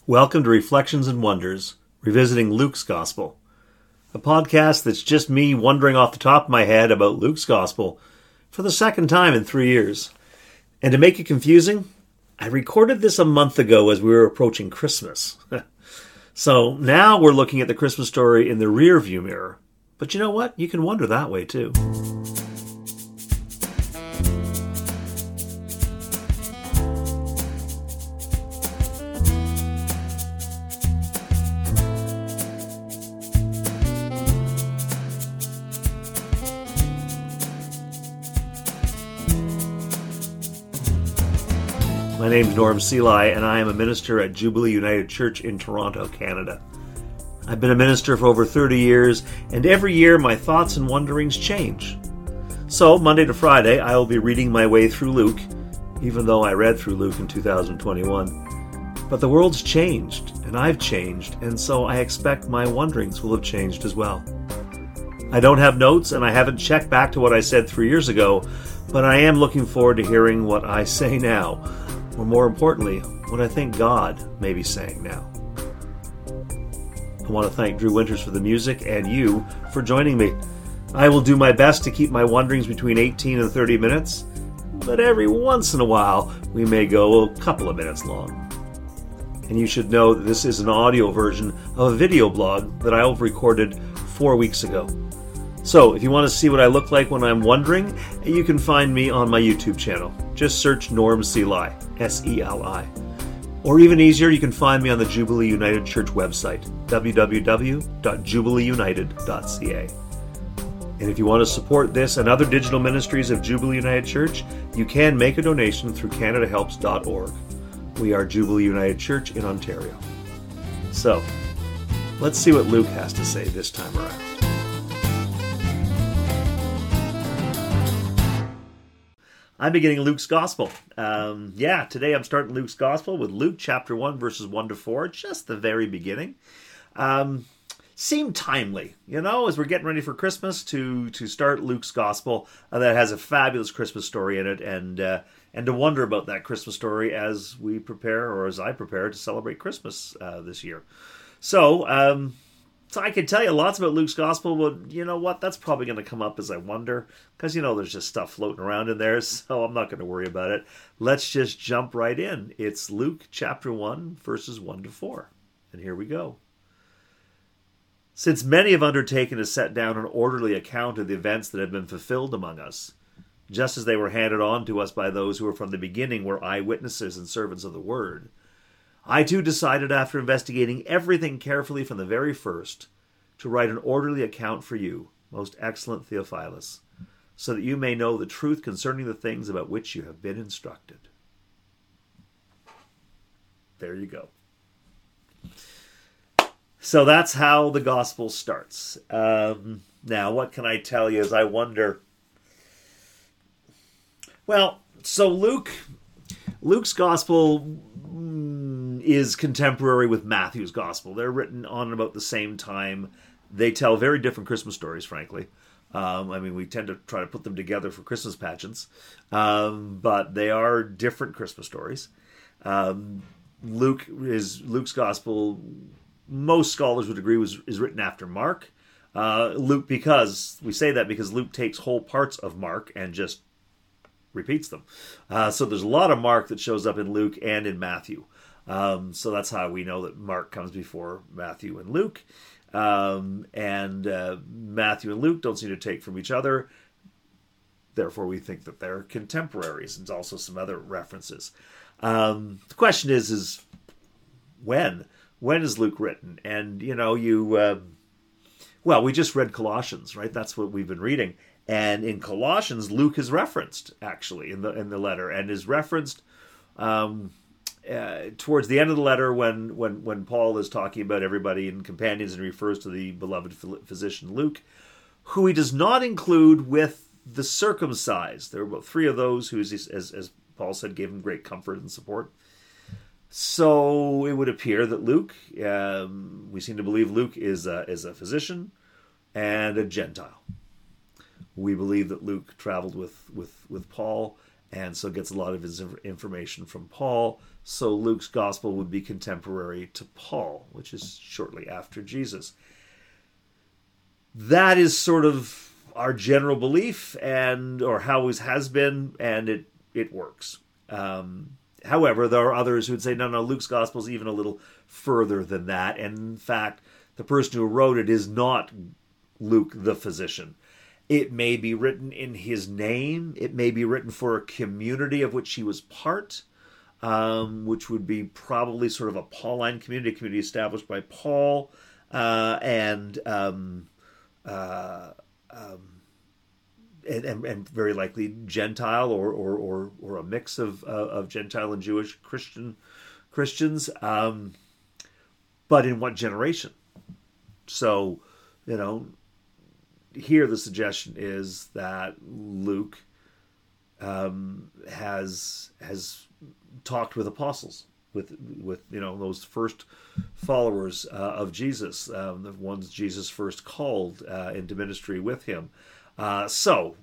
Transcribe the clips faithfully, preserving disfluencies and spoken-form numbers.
Welcome to Reflections and Wonders, revisiting Luke's Gospel, a podcast that's just me wondering off the top of my head about Luke's Gospel for the second time in three years. And to make it confusing, I recorded this a month ago as we were approaching Christmas. So now we're looking at the Christmas story in the rear view mirror. But you know what? You can wonder that way too. My name's Norm Seelye, and I am a minister at Jubilee United Church in Toronto, Canada. I've been a minister for over thirty years, and every year my thoughts and wonderings change. So, Monday to Friday, I will be reading my way through Luke, even though I read through Luke in two thousand twenty-one. But the world's changed, and I've changed, and so I expect my wonderings will have changed as well. I don't have notes, and I haven't checked back to what I said three years ago, but I am looking forward to hearing what I say now. Or more importantly, what I think God may be saying now. I want to thank Drew Winters for the music and you for joining me. I will do my best to keep my wonderings between eighteen and thirty minutes, but every once in a while we may go a couple of minutes long. And you should know that this is an audio version of a video blog that I recorded four weeks ago. So, if you want to see what I look like when I'm wondering, you can find me on my YouTube channel. Just search Norm Seelye, S E L I. Or even easier, you can find me on the Jubilee United Church website, w w w dot jubilee united dot c a. And if you want to support this and other digital ministries of Jubilee United Church, you can make a donation through canada helps dot org. We are Jubilee United Church in Ontario. So, let's see what Luke has to say this time around. I'm beginning Luke's Gospel. Um, yeah, today I'm starting Luke's Gospel with Luke chapter one, verses one to four, just the very beginning. Um, seemed timely, you know, as we're getting ready for Christmas to to start Luke's Gospel uh, that has a fabulous Christmas story in it, and uh, and to wonder about that Christmas story as we prepare, or as I prepare, to celebrate Christmas uh, this year. So, um, So I can tell you lots about Luke's Gospel, but you know what? That's probably going to come up as I wonder, because, you know, there's just stuff floating around in there, so I'm not going to worry about it. Let's just jump right in. It's Luke chapter one, verses one to four. And here we go. Since many have undertaken to set down an orderly account of the events that have been fulfilled among us, just as they were handed on to us by those who were from the beginning were eyewitnesses and servants of the word, I too decided, after investigating everything carefully from the very first, to write an orderly account for you, most excellent Theophilus, so that you may know the truth concerning the things about which you have been instructed. There you go. So that's how the gospel starts. Um, now, what can I tell you as I wonder? Well, so Luke, Luke's gospel is contemporary with Matthew's Gospel. They're written on about the same time. They tell very different Christmas stories, frankly. Um, I mean, we tend to try to put them together for Christmas pageants, um, but they are different Christmas stories. Um, Luke is Luke's Gospel. Most scholars would agree was is written after Mark. Uh, Luke, because we say that because Luke takes whole parts of Mark and just repeats them. Uh, so there's a lot of Mark that shows up in Luke and in Matthew. Um, so that's how we know that Mark comes before Matthew and Luke. Um, and uh, Matthew and Luke don't seem to take from each other. Therefore, we think that they're contemporaries. And also some other references. Um, the question is, is when? When is Luke written? And, you know, you... Uh, well, we just read Colossians, right? That's what we've been reading. And in Colossians, Luke is referenced, actually, in the in the letter. And is referenced... Um, Uh, towards the end of the letter, when, when, when Paul is talking about everybody and companions and refers to the beloved physician Luke, who he does not include with the circumcised. There were about three of those who, as, as Paul said, gave him great comfort and support. So it would appear that Luke, um, we seem to believe Luke is a, is a physician and a Gentile. We believe that Luke traveled with, with, with Paul and so gets a lot of his information from Paul. So Luke's gospel would be contemporary to Paul, which is shortly after Jesus. That is sort of our general belief, and or how it has been, and it it works. Um, however, there are others who would say, no, no, Luke's gospel is even a little further than that, and in fact, the person who wrote it is not Luke the physician. It may be written in his name. It may be written for a community of which he was part, um, which would be probably sort of a Pauline community, a community established by Paul, uh, and, um, uh, um, and, and and very likely Gentile or or or, or a mix of uh, of Gentile and Jewish Christian Christians. Um, but in what generation? So, you know, here the suggestion is that Luke um, has has talked with apostles, with with you know those first followers uh, of Jesus, um, the ones Jesus first called uh, into ministry with him. Uh, so,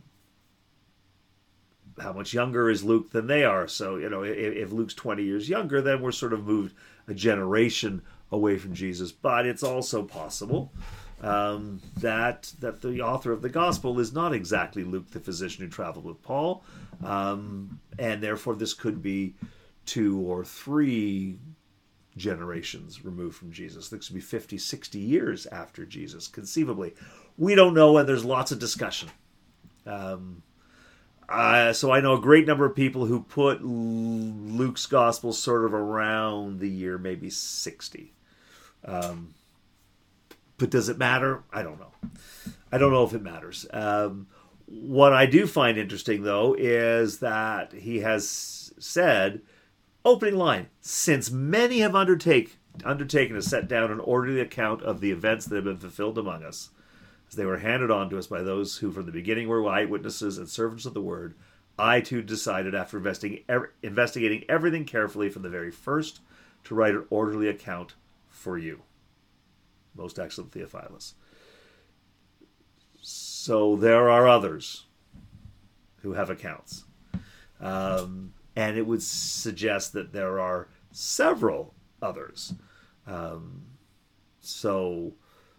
how much younger is Luke than they are? So, you know, if, if Luke's twenty years younger, then we're sort of moved a generation away from Jesus. But it's also possible um, that that the author of the gospel is not exactly Luke, the physician who traveled with Paul, um, and therefore this could be two or three generations removed from Jesus. This could be fifty, sixty years after Jesus, conceivably. We don't know, and there's lots of discussion. Um, uh, so I know a great number of people who put Luke's gospel sort of around the year maybe sixty. Um, but does it matter? I don't know. I don't know if it matters. Um, what I do find interesting, though, is that he has said, opening line, since many have undertake, undertaken to set down an orderly account of the events that have been fulfilled among us, as they were handed on to us by those who from the beginning were eyewitnesses and servants of the word, I too decided, after investigating, investigating everything carefully from the very first, to write an orderly account for you, most excellent Theophilus. So there are others who have accounts. Um, and it would suggest that there are several others. Um, so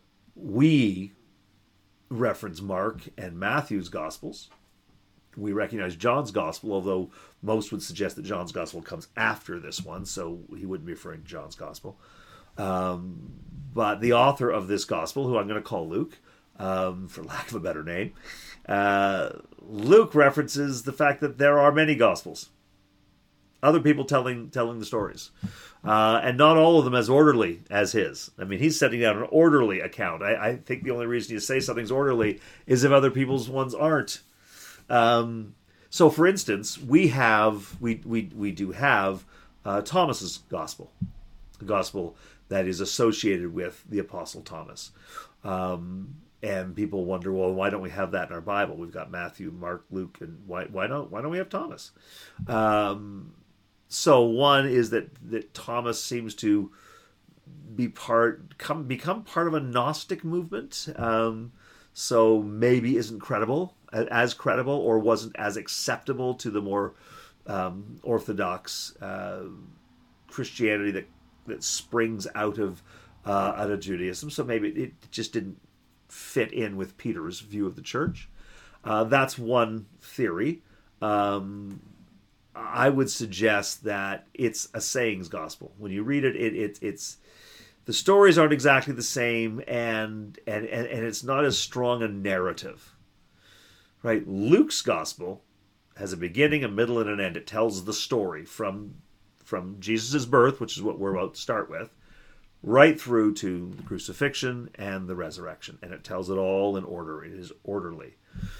we reference Mark and Matthew's Gospels. We recognize John's Gospel, although most would suggest that John's Gospel comes after this one, so he wouldn't be referring to John's Gospel. Um, but the author of this Gospel, who I'm going to call Luke, um, for lack of a better name, uh, Luke references the fact that there are many Gospels. Other people telling telling the stories. Uh, and not all of them as orderly as his. I mean, he's setting down an orderly account. I, I think the only reason you say something's orderly is if other people's ones aren't. Um, so, for instance, we have, we we, we do have uh, Thomas's gospel. The gospel that is associated with the Apostle Thomas. Um, and people wonder, well, why don't we have that in our Bible? We've got Matthew, Mark, Luke, and why why don't why don't we have Thomas? Um, so one is that that Thomas seems to be part come become part of a Gnostic movement. Um, so maybe isn't credible as credible or wasn't as acceptable to the more um, orthodox uh, Christianity that that springs out of uh, out of Judaism. So maybe it just didn't fit in with Peter's view of the church. Uh, that's one theory. Um, I would suggest that it's a sayings gospel. When you read it, it, it it's the stories aren't exactly the same, and, and and and it's not as strong a narrative. Right? Luke's gospel has a beginning, a middle, and an end. It tells the story from from Jesus' birth, which is what we're about to start with, right through to the crucifixion and the resurrection. And it tells it all in order. It is orderly.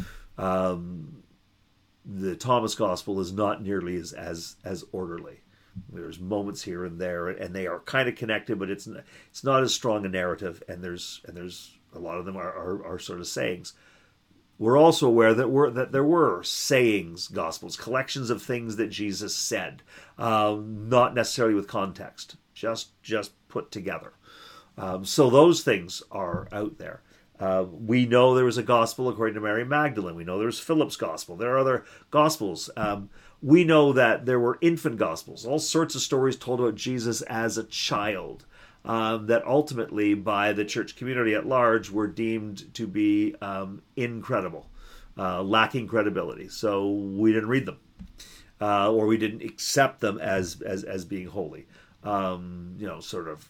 Um, the Thomas Gospel is not nearly as, as, as orderly. There's moments here and there, and they are kind of connected, but it's it's not as strong a narrative, and there's and there's a lot of them are, are, are sort of sayings. We're also aware that we're, that there were sayings Gospels, collections of things that Jesus said, um, not necessarily with context, just just put together. Um, so those things are out there. Uh, we know there was a gospel according to Mary Magdalene. We know there was Philip's gospel. There are other gospels. Um, we know that there were infant gospels, all sorts of stories told about Jesus as a child, um, that ultimately by the church community at large were deemed to be um, incredible, uh, lacking credibility. So we didn't read them, uh, or we didn't accept them as as, as being holy. Um, you know, sort of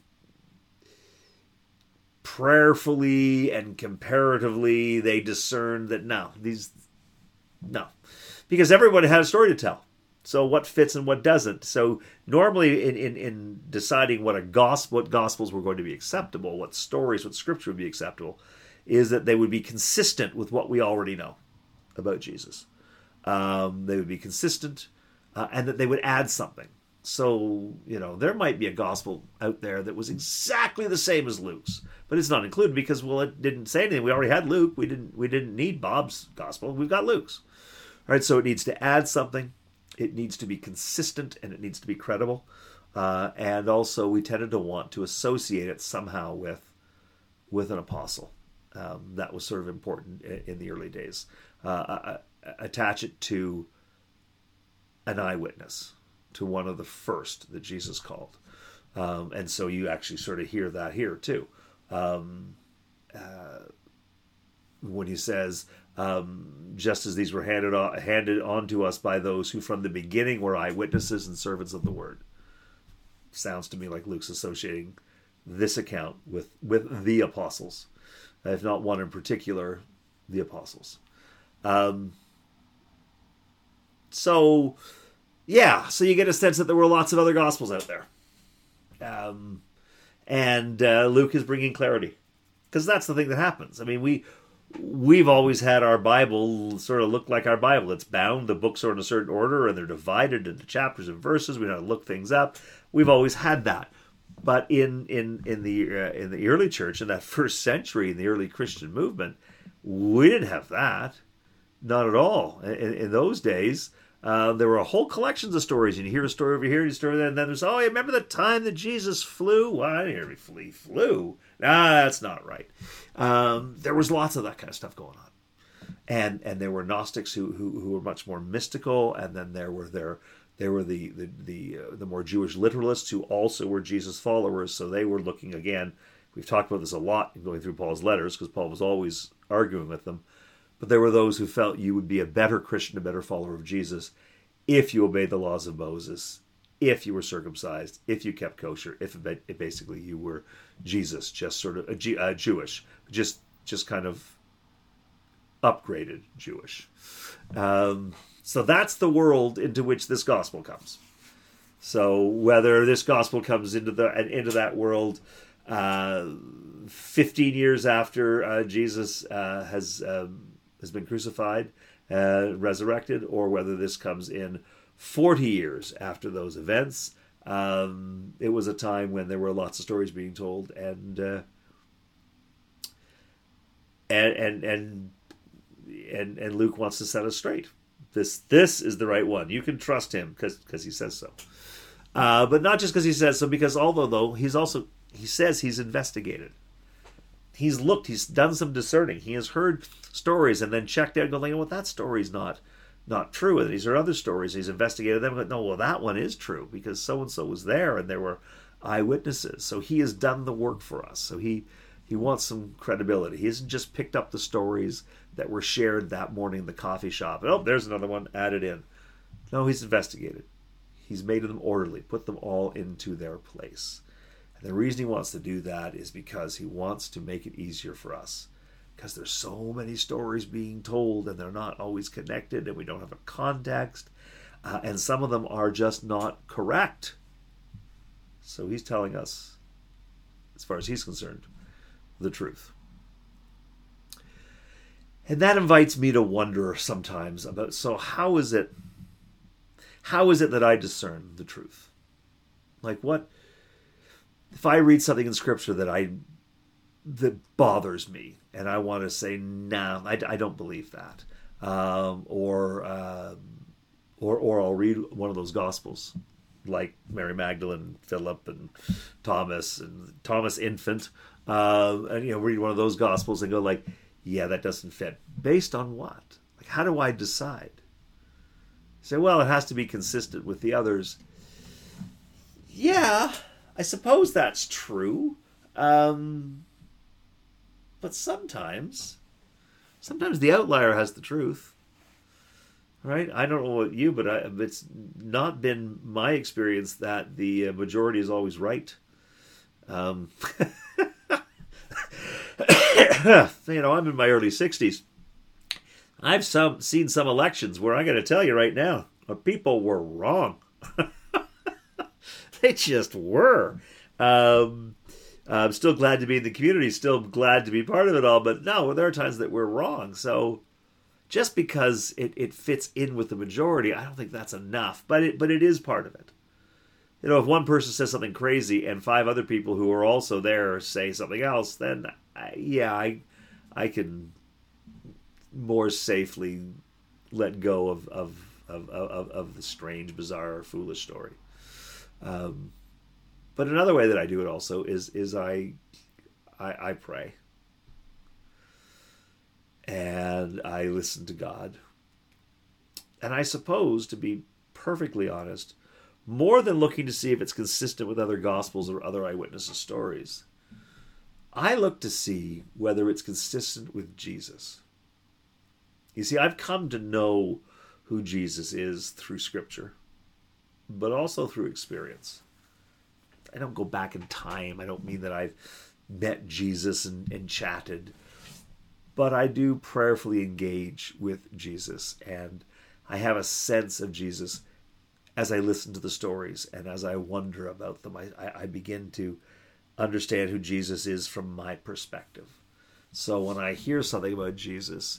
prayerfully and comparatively, they discerned that no, these, no. Because everybody had a story to tell. So what fits and what doesn't. So normally in, in, in deciding what a gospel, what gospels were going to be acceptable, what stories, what scripture would be acceptable, is that they would be consistent with what we already know about Jesus. Um, they would be consistent, uh, and that they would add something. So, you know, there might be a gospel out there that was exactly the same as Luke's, but it's not included because, well, it didn't say anything. We already had Luke. We didn't we didn't need Bob's gospel. We've got Luke's. All right, so it needs to add something. It needs to be consistent, and it needs to be credible. Uh, and also, we tended to want to associate it somehow with with an apostle. Um, that was sort of important in, in the early days. Uh, uh, attach it to an eyewitness, to one of the first that Jesus called. Um, and so you actually sort of hear that here too. Um, uh, when he says, um, just as these were handed on, handed on to us by those who from the beginning were eyewitnesses and servants of the word. Sounds to me like Luke's associating this account with, with the apostles, if not one in particular, the apostles. Um, so... Yeah, so you get a sense that there were lots of other gospels out there. Um, and uh, Luke is bringing clarity. Because that's the thing that happens. I mean, we, we've always had our Bible sort of look like our Bible. It's bound, the books are in a certain order, and they're divided into chapters and verses. We know how to look things up. We've always had that. But in, in, in, the, uh, in the early church, in that first century, in the early Christian movement, we didn't have that. Not at all. In, in those days... Uh, there were a whole collections of stories. And you hear a story over here, you story there, and then there's, oh, you remember the time that Jesus flew? Well, I didn't hear he flew. He flew. Nah, that's not right. Um, there was lots of that kind of stuff going on. And and there were Gnostics who who, who were much more mystical, and then there were there there were the the the, uh, the more Jewish literalists who also were Jesus followers. So they were looking again. We've talked about this a lot in going through Paul's letters because Paul was always arguing with them. But there were those who felt you would be a better Christian, a better follower of Jesus, if you obeyed the laws of Moses, if you were circumcised, if you kept kosher, if it, basically you were Jesus, just sort of uh, uh, Jewish, just just kind of upgraded Jewish. Um, so that's the world into which this gospel comes. So whether this gospel comes into the into that world uh, fifteen years after uh, Jesus uh, has um, has been crucified, uh, resurrected, or whether this comes in forty years after those events. Um, it was a time when there were lots of stories being told, and uh, and and and and and Luke wants to set us straight. This this is the right one. You can trust him because because he says so. Uh, but not just because he says so, because although though he's also he says he's investigated. He's looked, he's done some discerning. He has heard stories and then checked out and going, well, that story's not not true. And these are other stories. He's investigated them and go, no, well, that one is true because so-and-so was there and there were eyewitnesses. So he has done the work for us. So he, he wants some credibility. He hasn't just picked up the stories that were shared that morning in the coffee shop. And, oh, there's another one added in. No, he's investigated. He's made them orderly, put them all into their place. The reason he wants to do that is because he wants to make it easier for us. Because there's so many stories being told and they're not always connected and we don't have a context. Uh, and some of them are just not correct. So he's telling us, as far as he's concerned, the truth. And that invites me to wonder sometimes about, so how is it, how is it that I discern the truth? Like what... If I read something in Scripture that I that bothers me, and I want to say, "No, nah, I, I don't believe that," um, or um, or or I'll read one of those Gospels, like Mary Magdalene, Philip, and Thomas, and Thomas Infant, uh, and you know, read one of those Gospels and go like, "Yeah, that doesn't fit." Based on what? Like, how do I decide? say, well, it has to be consistent with the others. Yeah, I suppose that's true. Um, but sometimes, sometimes the outlier has the truth. Right? I don't know about you, but I, it's not been my experience that the majority is always right. Um, you know, I'm in my early sixties. I've some seen some elections where I got to tell you right now, people were wrong. They just were. Um, I'm still glad to be in the community, still glad to be part of it all, but no, there are times that we're wrong. So just because it, it fits in with the majority, I don't think that's enough. But it but it is part of it. You know, if one person says something crazy and five other people who are also there say something else, then I, yeah, I I can more safely let go of of of of, of the strange, bizarre, foolish story. Um, but another way that I do it also is is I I, I pray. And I listen to God. And I suppose, to be perfectly honest, more than looking to see if it's consistent with other Gospels or other eyewitnesses' stories, I look to see whether it's consistent with Jesus. You see, I've come to know who Jesus is through Scripture, but also through experience. I don't go back in time. I don't mean that I've met Jesus and, and chatted. But I do prayerfully engage with Jesus, and I have a sense of Jesus as I listen to the stories and as I wonder about them. I, I begin to understand who Jesus is from my perspective. So when I hear something about Jesus,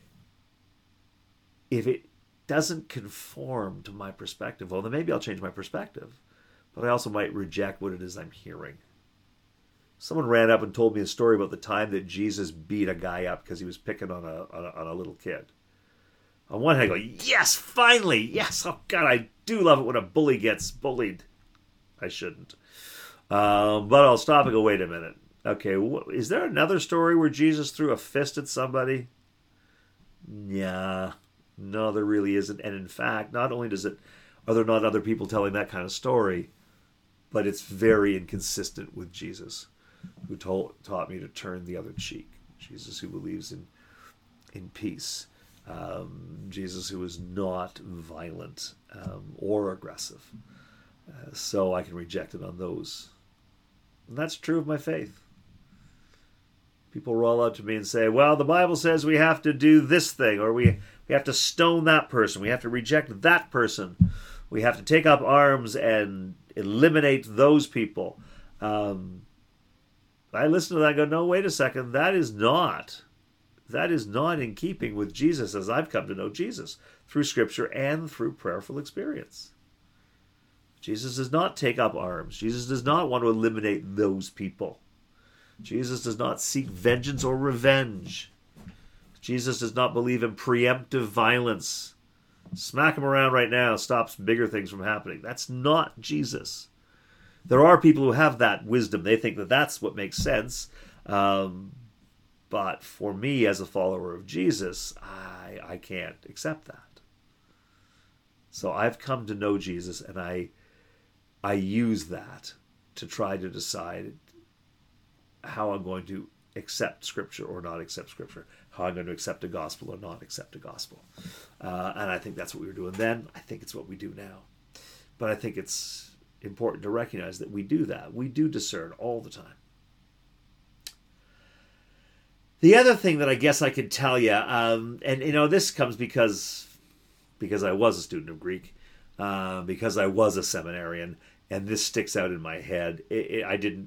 if it doesn't conform to my perspective, well, then maybe I'll change my perspective. But I also might reject what it is I'm hearing. Someone ran up and told me a story about the time that Jesus beat a guy up because he was picking on a, on a on a little kid. On one hand, I go, yes, finally, yes, oh God, I do love it when a bully gets bullied. I shouldn't. Um, but I'll stop and go, wait a minute. Okay, wh- is there another story where Jesus threw a fist at somebody? Yeah, no, there really isn't. And in fact, not only does it, are there not other people telling that kind of story, but it's very inconsistent with Jesus, who told, taught me to turn the other cheek. Jesus who believes in in peace. Um, Jesus who is not violent um, or aggressive. Uh, so I can reject it on those. And that's true of my faith. People roll out to me and say, well, the Bible says we have to do this thing, or we, we have to stone that person. We have to reject that person. We have to take up arms and eliminate those people. Um, I listen to that and go, no, wait a second. That is not, that is not in keeping with Jesus as I've come to know Jesus through Scripture and through prayerful experience. Jesus does not take up arms. Jesus does not want to eliminate those people. Jesus does not seek vengeance or revenge. Jesus does not believe in preemptive violence. Smack him around right now stops bigger things from happening. That's not Jesus. There are people who have that wisdom. They think that that's what makes sense. Um, but for me, as a follower of Jesus, I, I can't accept that. So I've come to know Jesus, and I, I use that to try to decide how I'm going to accept Scripture or not accept Scripture, how I'm going to accept a gospel or not accept a gospel. Uh, and I think that's what we were doing then. I think it's what we do now. But I think it's important to recognize that we do that. We do discern all the time. The other thing that I guess I could tell you, um, and you know, this comes because because I was a student of Greek, uh, because I was a seminarian, and this sticks out in my head. It, it, I didn't.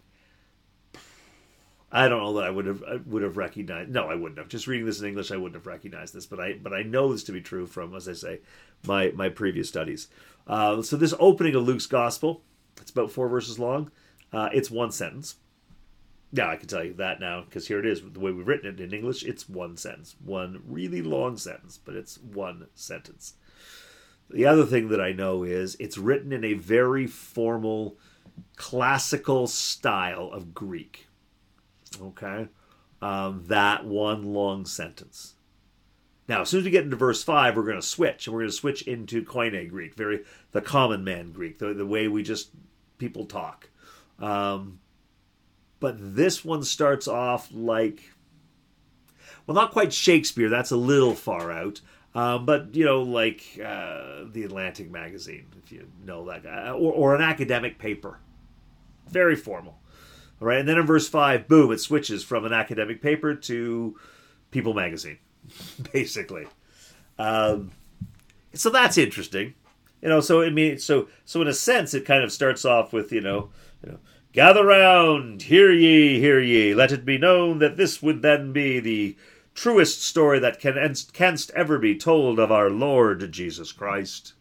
I don't know that I would have I would have recognized. No, I wouldn't have. Just reading this in English, I wouldn't have recognized this. But I but I know this to be true from, as I say, my my previous studies. Uh, so this opening of Luke's Gospel, it's about four verses long. Uh, it's one sentence. Yeah, I can tell you that now because here it is. The way we've written it in English, it's one sentence, one really long sentence, but it's one sentence. The other thing that I know is it's written in a very formal, classical style of Greek. Okay, um, that one long sentence. Now, as soon as we get into verse five, we're going to switch, and we're going to switch into Koine Greek, very the common man Greek, the, the way we just people talk. Um, but this one starts off like, well, not quite Shakespeare. That's a little far out. Um, but, you know, like uh, the Atlantic magazine, if you know that guy, or, or an academic paper. Very formal. All right, and then in verse five, boom, it switches from an academic paper to People magazine, basically. Um, so that's interesting. You know, so I mean, so so in a sense, it kind of starts off with, you know, you know, gather round, hear ye, hear ye, let it be known that this would then be the truest story that can canst ever be told of our Lord Jesus Christ.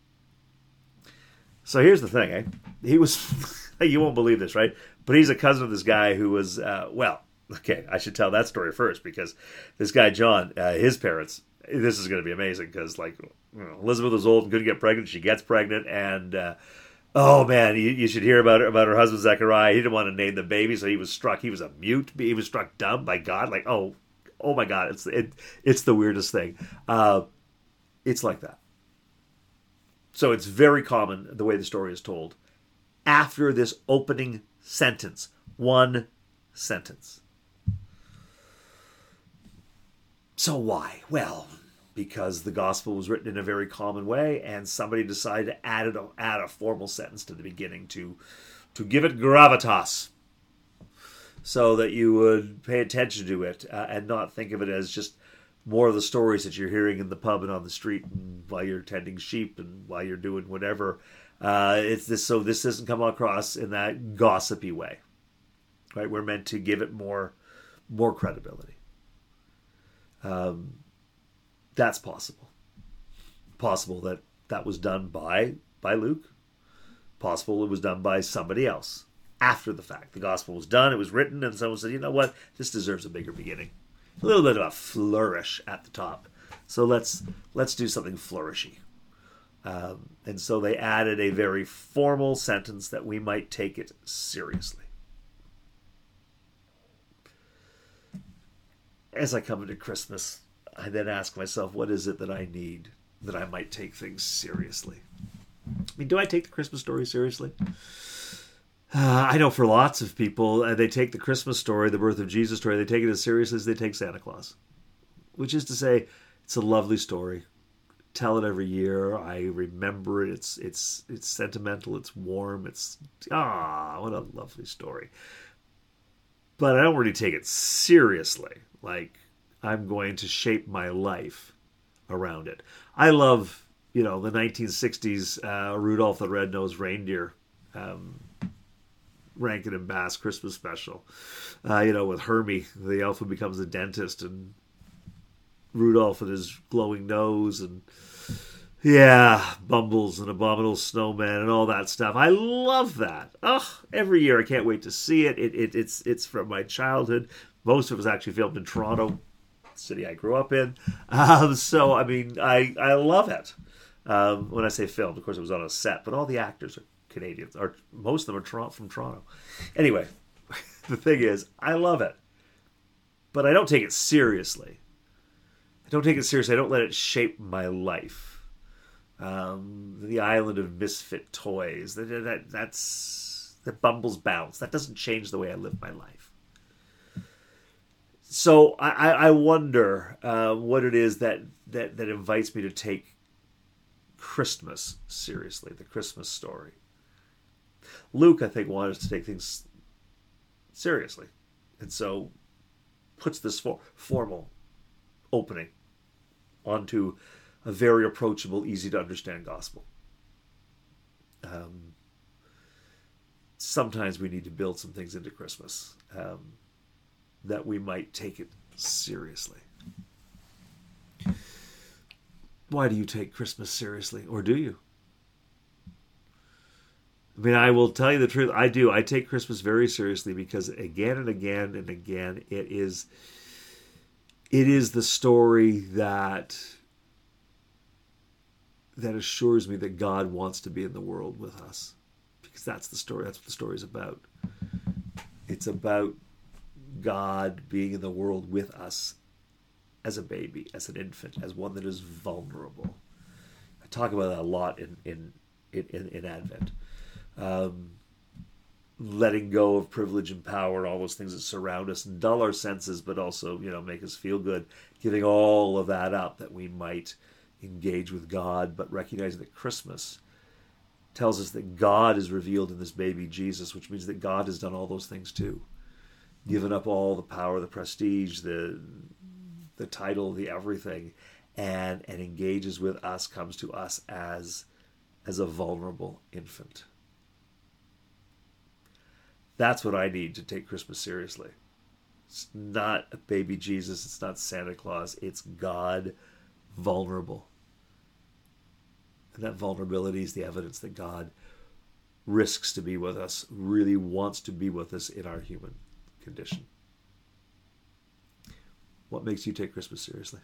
So here's the thing, eh? He was, you won't believe this, right? But he's a cousin of this guy who was, uh, well, okay, I should tell that story first, because this guy, John, uh, his parents, this is going to be amazing, because, like, you know, Elizabeth was old and couldn't get pregnant. She gets pregnant, and, uh, oh, man, you, you should hear about her, about her husband, Zechariah. He didn't want to name the baby, so he was struck. He was a mute. He was struck dumb by God. Like, oh, oh, my God, it's it, it's the weirdest thing. Uh, it's like that. So it's very common, the way the story is told, after this opening sentence. One sentence. So why? Well, because the gospel was written in a very common way, and somebody decided to add, it, add a formal sentence to the beginning to, to give it gravitas, so that you would pay attention to it uh, and not think of it as just more of the stories that you're hearing in the pub and on the street and while you're tending sheep and while you're doing whatever. Uh, it's this, so this doesn't come across in that gossipy way, right? We're meant to give it more, more credibility. Um, that's possible. Possible that that was done by by Luke. Possible it was done by somebody else after the fact. The gospel was done, it was written, and someone said, you know what, this deserves a bigger beginning. A little bit of a flourish at the top. So let's let's do something flourishy. Um, and so they added a very formal sentence that we might take it seriously. As I come into Christmas, I then ask myself, what is it that I need that I might take things seriously? I mean, do I take the Christmas story seriously? Uh, I know for lots of people, uh, they take the Christmas story, the birth of Jesus story, they take it as seriously as they take Santa Claus. Which is to say, it's a lovely story. Tell it every year. I remember it. It's it's it's sentimental. It's warm. It's, ah, what a lovely story. But I don't really take it seriously. Like, I'm going to shape my life around it. I love, you know, the nineteen sixties uh, Rudolph the Red-Nosed Reindeer, um, Rankin and Bass Christmas special. Uh, you know, with Hermie, the elf who becomes a dentist, and Rudolph and his glowing nose, and yeah, Bumbles and Abominable Snowman and all that stuff. I love that. Oh, every year I can't wait to see it. It, it it's it's from my childhood. Most of it was actually filmed in Toronto, city I grew up in. Um, so I mean, I I love it. Um, when I say filmed, of course, it was on a set, but all the actors are Canadians, or most of them are from Toronto. Anyway, the thing is, I love it, but I don't take it seriously. I don't take it seriously. I don't let it shape my life. Um, the island of misfit toys. That, that that's that Bumbles bounce. That doesn't change the way I live my life. So I, I wonder uh, what it is that, that that invites me to take Christmas seriously, the Christmas story. Luke, I think, wanted us to take things seriously, and so puts this for, formal opening onto a very approachable, easy to understand gospel. Um, sometimes we need to build some things into Christmas um, that we might take it seriously. Why do you take Christmas seriously, or do you? I mean, I will tell you the truth. I do. I take Christmas very seriously because again and again and again, it is, it is the story that that assures me that God wants to be in the world with us, because that's the story. That's what the story is about. It's about God being in the world with us as a baby, as an infant, as one that is vulnerable. I talk about that a lot in in in, in Advent. Um, letting go of privilege and power and all those things that surround us and dull our senses, but also, you know, make us feel good. Giving all of that up that we might engage with God, but recognizing that Christmas tells us that God is revealed in this baby Jesus, which means that God has done all those things too. Given up all the power, the prestige, the the title, the everything, and and engages with us, comes to us as as a vulnerable infant. That's what I need to take Christmas seriously. It's not a baby Jesus. It's not Santa Claus. It's God vulnerable. And that vulnerability is the evidence that God risks to be with us, really wants to be with us in our human condition. What makes you take Christmas seriously?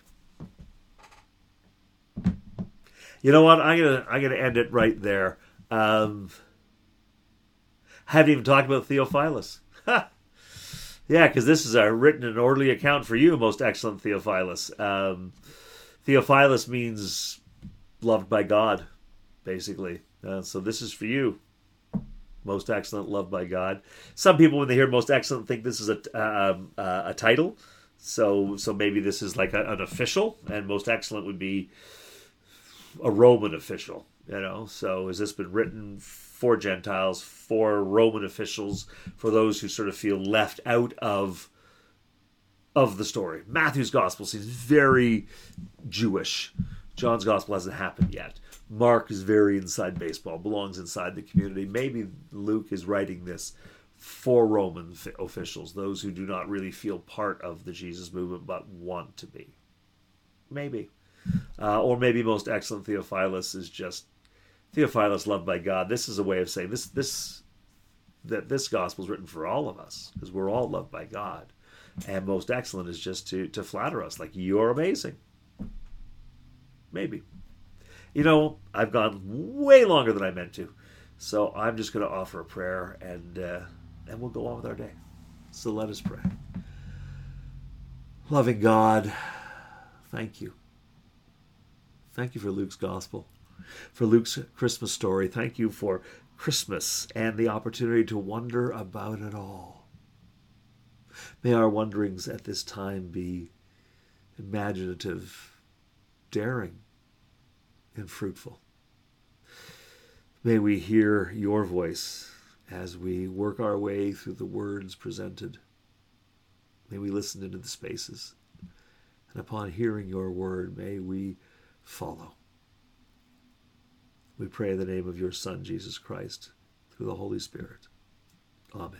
You know what? I'm gonna I'm gonna end it right there. Um, haven't even talked about Theophilus. Yeah, because this is a written and orderly account for you, most excellent Theophilus. Um, Theophilus means loved by God, basically. Uh, so this is for you, most excellent, loved by God. Some people, when they hear most excellent, think this is a um, uh, a title. So so maybe this is like a, an official, and most excellent would be a Roman official. You know, so has this been written for Gentiles, for Roman officials, for those who sort of feel left out of of the story? Matthew's gospel seems very Jewish. John's gospel hasn't happened yet. Mark is very inside baseball, belongs inside the community. Maybe Luke is writing this for Roman officials, those who do not really feel part of the Jesus movement but want to be. Maybe. Uh, or maybe most excellent Theophilus is just Theophilus loved by God. This is a way of saying this this that this gospel is written for all of us, because we're all loved by God. And most excellent is just to to flatter us, like, you're amazing. Maybe. You know, I've gone way longer than I meant to. So I'm just going to offer a prayer, and uh, and we'll go on with our day. So let us pray. Loving God, thank you. Thank you for Luke's gospel, for Luke's Christmas story. Thank you for Christmas and the opportunity to wonder about it all. May our wonderings at this time be imaginative, daring, and fruitful. May we hear your voice as we work our way through the words presented. May we listen into the spaces. And upon hearing your word, may we follow. We pray in the name of your Son, Jesus Christ, through the Holy Spirit. Amen.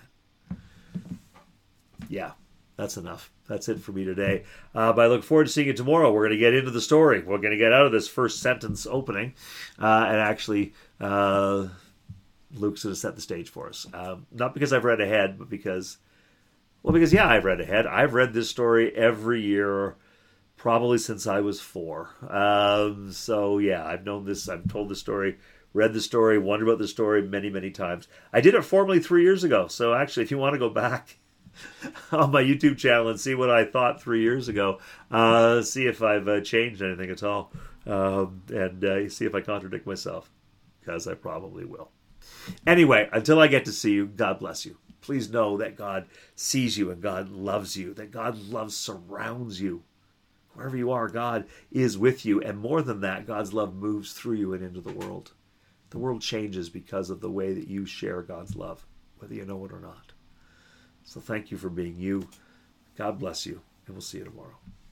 Yeah, that's enough. That's it for me today. Uh, but I look forward to seeing you tomorrow. We're going to get into the story. We're going to get out of this first sentence opening. Uh, and actually, uh, Luke's going to set the stage for us. Um, not because I've read ahead, but because, well, because, yeah, I've read ahead. I've read this story every year, probably since I was four. Um, so, yeah, I've known this. I've told the story, read the story, wondered about the story many, many times. I did it formally three years ago. So, actually, if you want to go back on my YouTube channel and see what I thought three years ago, uh, see if I've uh, changed anything at all, um, and uh, see if I contradict myself, because I probably will. Anyway, until I get to see you, God bless you. Please know that God sees you and God loves you, that God loves surrounds you. Wherever you are, God is with you. And more than that, God's love moves through you and into the world. The world changes because of the way that you share God's love, whether you know it or not. So thank you for being you. God bless you, and we'll see you tomorrow.